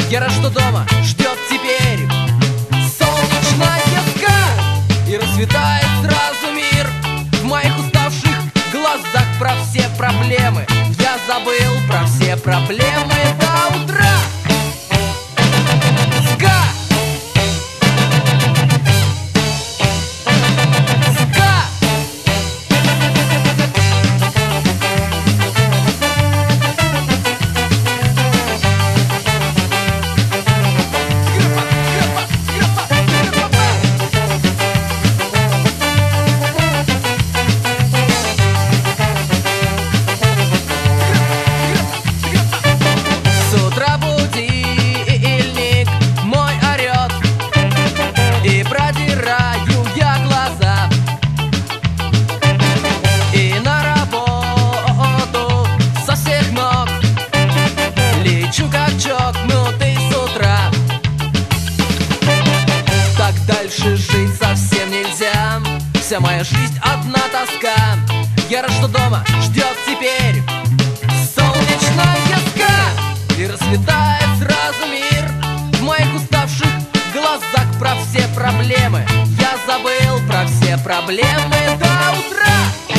Я рад, что дома ждет теперь солнечная ска, и расцветает сразу мир. В моих уставших глазах про все проблемы я забыл про все проблемы до утра. Дальше жить совсем нельзя, вся моя жизнь одна тоска. Я рад, что дома ждет теперь солнечная ска, и расцветает сразу мир. В моих уставших глазах про все проблемы я забыл про все проблемы до утра.